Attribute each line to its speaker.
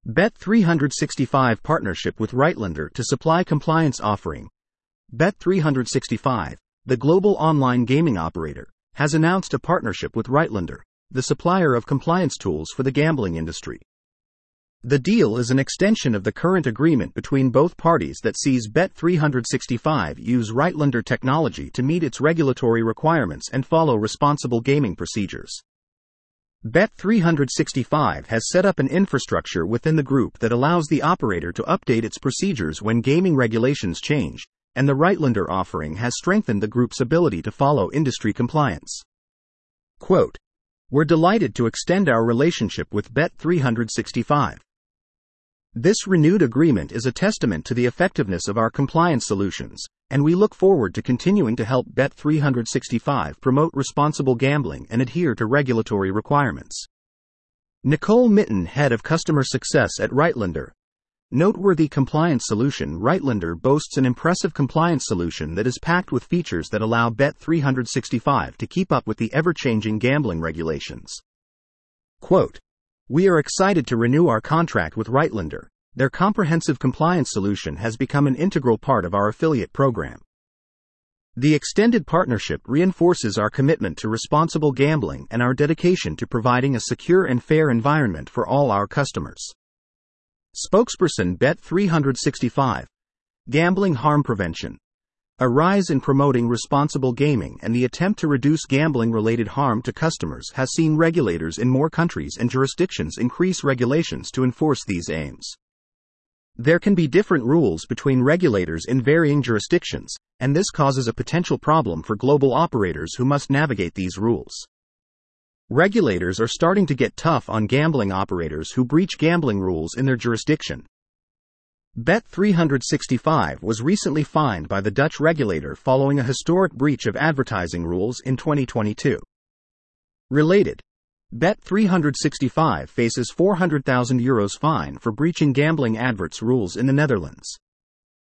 Speaker 1: Bet365 partnership with Rightlander to supply compliance offering. Bet365, the global online gaming operator, has announced a partnership with Rightlander, the supplier of compliance tools for the gambling industry. The deal is an extension of the current agreement between both parties that sees Bet365 use Rightlander technology to meet its regulatory requirements and follow responsible gaming procedures. Bet365 has set up an infrastructure within the group that allows the operator to update its procedures when gaming regulations change, and the Rightlander offering has strengthened the group's ability to follow industry compliance. Quote, "We're delighted to extend our relationship with Bet365. This renewed agreement is a testament to the effectiveness of our compliance solutions, and we look forward to continuing to help Bet365 promote responsible gambling and adhere to regulatory requirements." Nicole Mitten, head of customer success at Rightlander. Noteworthy compliance solution. Rightlander boasts an impressive compliance solution that is packed with features that allow Bet365 to keep up with the ever-changing gambling regulations. Quote, "We are excited to renew our contract with Rightlander. Their comprehensive compliance solution has become an integral part of our affiliate program. The extended partnership reinforces our commitment to responsible gambling and our dedication to providing a secure and fair environment for all our customers." Spokesperson. Bet365. Gambling harm prevention. A rise in promoting responsible gaming and the attempt to reduce gambling-related harm to customers has seen regulators in more countries and jurisdictions increase regulations to enforce these aims. There can be different rules between regulators in varying jurisdictions, and this causes a potential problem for global operators who must navigate these rules. Regulators are starting to get tough on gambling operators who breach gambling rules in their jurisdiction. Bet365 was recently fined by the Dutch regulator following a historic breach of advertising rules in 2022. Related, Bet365 faces €400,000 fine for breaching gambling adverts rules in the Netherlands.